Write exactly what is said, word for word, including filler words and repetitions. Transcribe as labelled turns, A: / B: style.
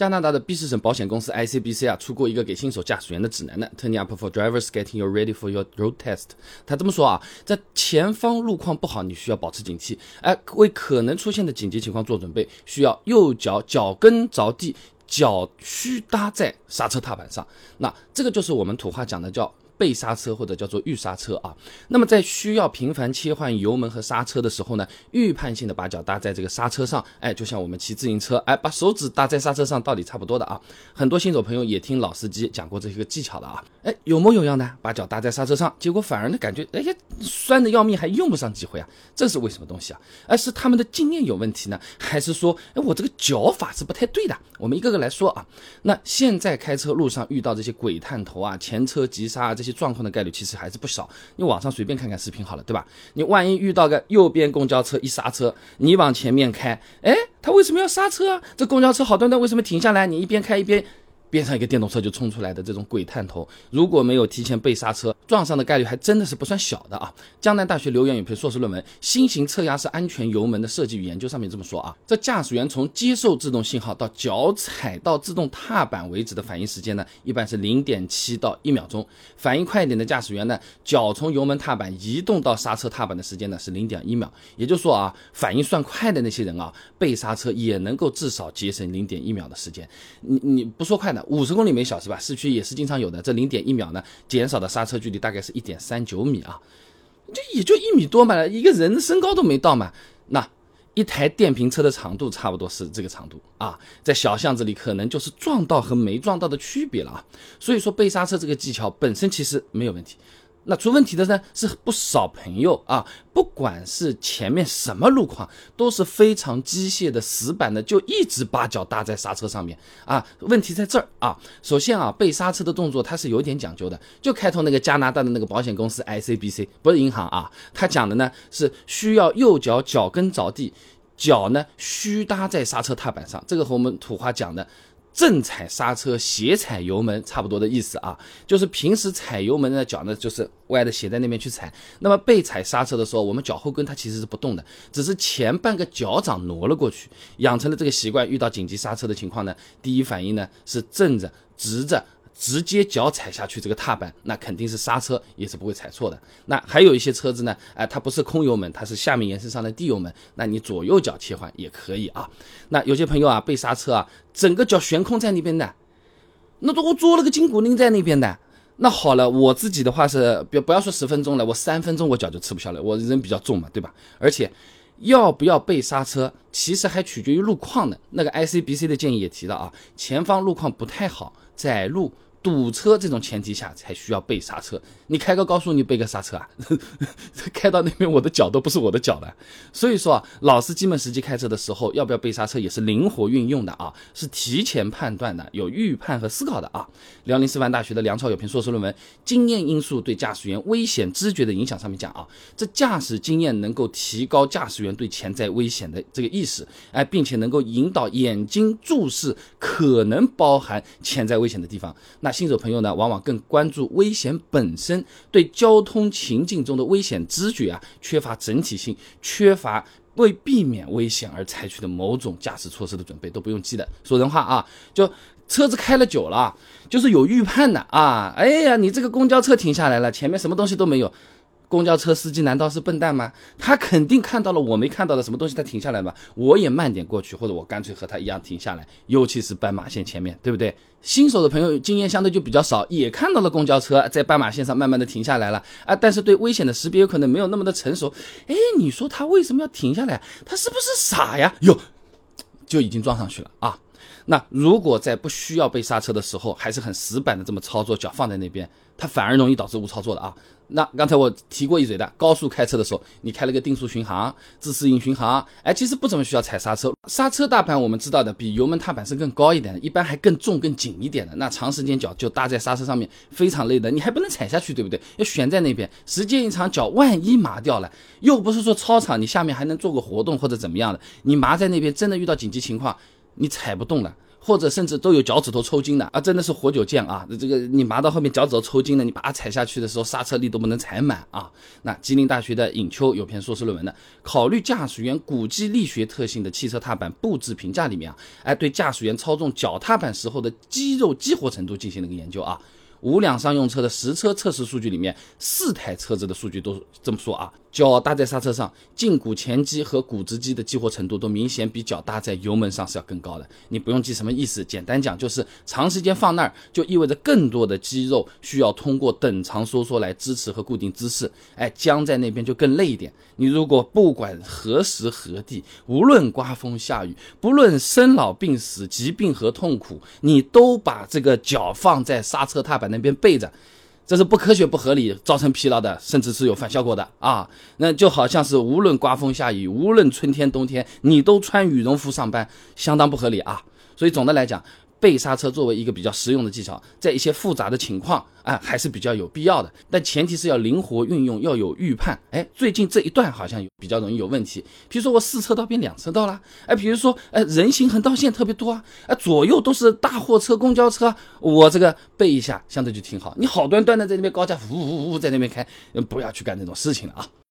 A: 加拿大的卑诗省保险公司 I C B C 啊出过一个给新手驾驶员的指南呢 ，Turning up for drivers getting you ready for your road test。他这么说啊，在前方路况不好，你需要保持警惕，哎，为可能出现的紧急情况做准备，需要右脚脚跟着地，脚须搭在刹车踏板上。那这个就是我们土话讲的叫备刹车或者叫做预刹车啊。那么在需要频繁切换油门和刹车的时候呢，预判性的把脚搭在这个刹车上，哎，就像我们骑自行车，哎，把手指搭在刹车上，道理差不多的啊。很多新手朋友也听老司机讲过这些个技巧的啊，哎，有模有样的把脚搭在刹车上，结果反而呢感觉哎呀酸的要命，还用不上几回啊，这是为什么东西啊？而是他们的经验有问题呢，还是说哎我这个脚法是不太对的？我们一个个来说啊。那现在开车路上遇到这些鬼探头啊、前车急刹啊这些状况的概率其实还是不少，你网上随便看看视频好了，对吧？你万一遇到个右边公交车一刹车，你往前面开，哎，他为什么要刹车啊？这公交车好端端为什么停下来？你一边开一边边上一个电动车就冲出来的这种鬼探头，如果没有提前备刹车，撞上的概率还真的是不算小的啊。江南大学刘元宇篇硕士论文《新型侧压式安全油门的设计与研究》上面这么说啊，这驾驶员从接受制动信号到脚踩到自动踏板为止的反应时间呢，一般是 零点七到一秒钟。反应快一点的驾驶员呢，脚从油门踏板移动到刹车踏板的时间呢是 零点一秒。也就是说啊，反应算快的那些人啊，备刹车也能够至少节省 零点一秒的时间。你你不说快的五十公里每小时吧，市区也是经常有的。这 零点一秒呢，减少的刹车距离大概是 一点三九米啊，这也就一米多嘛，一个人的身高都没到嘛。那一台电瓶车的长度差不多是这个长度啊，在小巷子里可能就是撞到和没撞到的区别了啊。所以说备刹车这个技巧本身其实没有问题。那出问题的呢是不少朋友啊，不管是前面什么路况，都是非常机械的死板的，就一直把脚搭在刹车上面啊。问题在这儿啊，首先啊，备刹车的动作它是有点讲究的。就开头那个加拿大的那个保险公司 I C B C， 不是银行啊，它讲的呢是需要右脚脚跟着地，脚呢须搭在刹车踏板上，这个和我们土话讲的正踩刹车斜踩油门差不多的意思啊，就是平时踩油门的脚呢就是歪的斜在那边去踩，那么被踩刹车的时候，我们脚后跟它其实是不动的，只是前半个脚掌挪了过去，养成了这个习惯，遇到紧急刹车的情况呢，第一反应呢是正着直着直接脚踩下去这个踏板，那肯定是刹车也是不会踩错的。那还有一些车子呢，哎，它不是空油门，它是下面延伸上的地油门，那你左右脚切换也可以啊。那有些朋友啊，备刹车啊，整个脚悬空在那边的，那我做了个筋骨钉在那边的。那好了，我自己的话是不要说十分钟了，我三分钟我脚就吃不消了，我人比较重嘛，对吧？而且要不要备刹车，其实还取决于路况的。那个 I C B C 的建议也提到啊，前方路况不太好，窄路堵车这种前提下才需要备刹车。你开个高速你备个刹车啊开到那边我的脚都不是我的脚的。所以说啊，老司机们实际开车的时候要不要备刹车也是灵活运用的啊，是提前判断的，有预判和思考的啊。辽宁师范大学的梁超有篇硕士论文《经验因素对驾驶员危险知觉的影响》上面讲啊，这驾驶经验能够提高驾驶员对潜在危险的这个意识，哎，并且能够引导眼睛注视可能包含潜在危险的地方。那新手朋友呢，往往更关注危险本身，对交通情境中的危险知觉啊，缺乏整体性，缺乏为避免危险而采取的某种驾驶措施的准备，都不用记的。说人话啊，就车子开了久了，就是有预判的啊。哎呀，你这个公交车停下来了，前面什么东西都没有。公交车司机难道是笨蛋吗？他肯定看到了我没看到的什么东西，他停下来吧，我也慢点过去，或者我干脆和他一样停下来，尤其是斑马线前面，对不对？新手的朋友经验相对就比较少，也看到了公交车在斑马线上慢慢的停下来了啊，但是对危险的识别有可能没有那么的成熟。哎，你说他为什么要停下来？他是不是傻呀？哟，就已经撞上去了啊。那如果在不需要备刹车的时候还是很死板的这么操作，脚放在那边，它反而容易导致误操作的啊。那刚才我提过一嘴的，高速开车的时候，你开了个定速巡航、自适应巡航，哎，其实不怎么需要踩刹车。刹车大盘我们知道的比油门踏板是更高一点的，一般还更重更紧一点的。那长时间脚就搭在刹车上面，非常累的，你还不能踩下去，对不对？要悬在那边，时间一长，脚万一麻掉了，又不是说操场你下面还能做个活动或者怎么样的，你麻在那边，真的遇到紧急情况，你踩不动了， 或者甚至都有脚趾头抽筋的啊，真的是活久见啊！这个你麻到后面脚趾头抽筋了，你把它踩下去的时候，刹车力都不能踩满啊。那吉林大学的尹秋有篇硕士论文的，考虑驾驶员骨肌力学特性的汽车踏板布置评价里面啊，哎，对驾驶员操纵脚踏板时候的肌肉激活程度进行了一个研究啊。无两商用车的实车测试数据里面，四台车子的数据都这么说啊，脚搭在刹车上，胫骨前肌和股直肌的激活程度都明显比脚搭在油门上是要更高的。你不用记什么意思，简单讲就是长时间放那儿，就意味着更多的肌肉需要通过等长收缩来支持和固定姿势，哎，僵在那边就更累一点。你如果不管何时何地，无论刮风下雨，不论生老病死、疾病和痛苦，你都把这个脚放在刹车踏板那边背着，这是不科学不合理，造成疲劳的，甚至是有反效果的啊！那就好像是无论刮风下雨，无论春天冬天，你都穿羽绒服上班，相当不合理啊！所以总的来讲，背刹车作为一个比较实用的技巧，在一些复杂的情况啊，还是比较有必要的，但前提是要灵活运用，要有预判。哎，最近这一段好像比较容易有问题，比如说我四车道变两车道啦，哎，比如说哎人行横道线特别多啊，哎左右都是大货车、公交车，我这个背一下相对就挺好。你好端端的在那边高架呼呼呼在那边开，不要去干这种事情了啊。